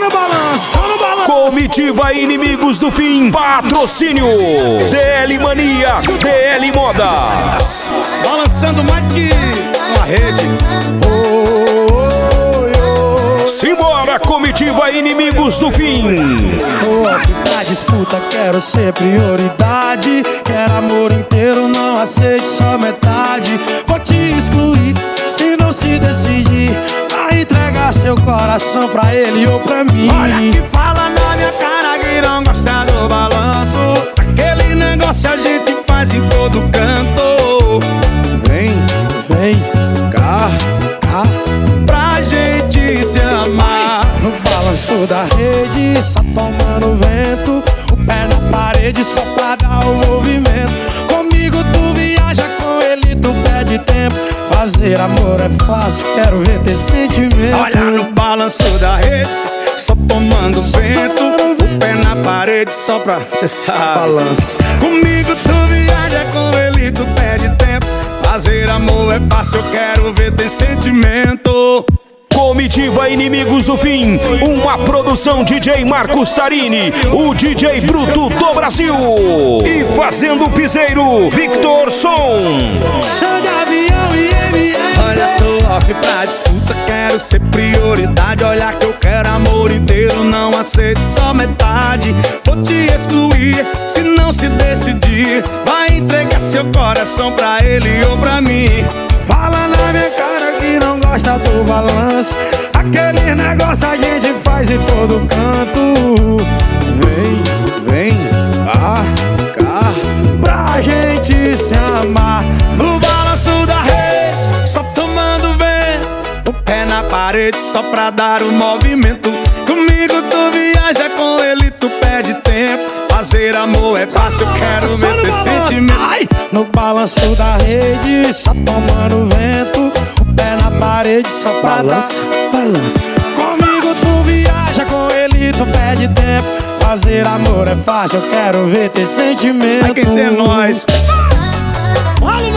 no balanço, só no balanço. Comitiva Inimigos do Fim, patrocínio DL Mania, DL Modas. Balançando mais que uma rede. Simbora, Comitiva Inimigos do Fim. Pra disputa quero ser prioridade. Quero amor inteiro, não aceite só metade. Vou te excluir se não se decidir. Vai entregar seu coração pra ele ou pra mim. Olha que fala na minha cara que não gosta do balanço. Aquele negócio a gente faz em todo canto. Vem, vem, Cá, pra gente se amar. no balanço da rede, só tomando vento. O pé na parede só pra dar o movimento. Comigo tu viaja, com ele tu perde tempo. Fazer amor é fácil, quero ver ter sentimento. Olha no balanço da rede, só tomando vento. O pé na parede só pra, cê sabe. Balanço. Comigo tu viaja, com ele tu perde tempo. Fazer amor é fácil, eu quero ver ter sentimento. Comitiva Inimigos do Fim, uma produção DJ Marcos Tarini, o DJ Bruto do Brasil. E fazendo o piseiro, Victor Som. Chão de avião e MS. Olha, tô off pra disputa, quero ser prioridade. Olha que eu quero amor inteiro, não aceito só metade. Vou te excluir se não se decidir. Vai entregar seu coração pra ele ou pra mim. Fala na minha cara que não gosta do balanço. Aquele negócio a gente faz em todo canto. Vem, cá, pra gente se amar. No balanço da rede, só tomando vento. O pé na parede só pra dar o movimento. Comigo tu viaja, com ele tu perde tempo. Fazer amor é fácil, eu quero ver ter sentimento. Ai, no balanço da rede, só tomando vento. O pé na parede só pra Balanço, dar. balanço. Comigo tu viaja, com ele tu perde tempo. Fazer amor é fácil, eu quero ver ter sentimento. Vai que tem nós. Fala,